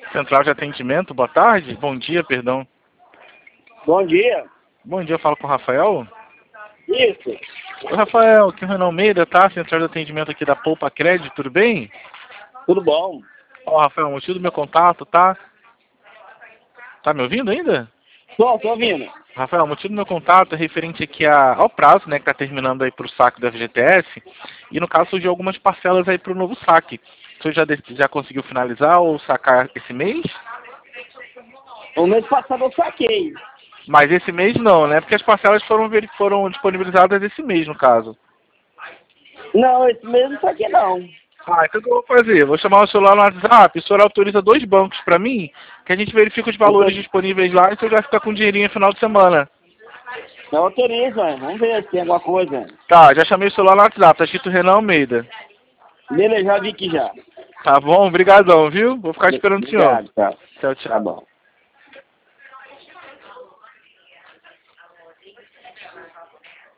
Central de atendimento, boa tarde. Bom dia, perdão. Bom dia. Bom dia, eu falo com o Rafael. Isso. Oi, Rafael, aqui é o Renan Almeida, tá? Central de atendimento aqui da Poupa Crédito, tudo bem? Tudo bom? Ó, Rafael, o motivo do meu contato, tá? Tá me ouvindo ainda? Tô ouvindo. Rafael, o motivo do meu contato é referente aqui ao prazo, né, que tá terminando aí pro saque do FGTS, e no caso surgiu algumas parcelas aí pro novo saque. O senhor já conseguiu finalizar ou sacar esse mês? O mês passado eu saquei. Mas esse mês não, né? Porque as parcelas foram disponibilizadas esse mês, no caso. Não, esse mês eu não saquei não. Ah, então o que eu vou fazer? Vou chamar o celular no WhatsApp, o senhor autoriza 2 bancos para mim, que a gente verifica os valores disponíveis lá e o senhor já fica com dinheirinho no final de semana. Eu autorizo, vamos ver se tem alguma coisa. Tá, já chamei o celular no WhatsApp, tá escrito Renan Almeida. Beleza, já vi aqui já. Tá bom? Obrigadão, viu? Vou ficar esperando o senhor. Obrigado, tá. Tchau, tchau. Tá bom.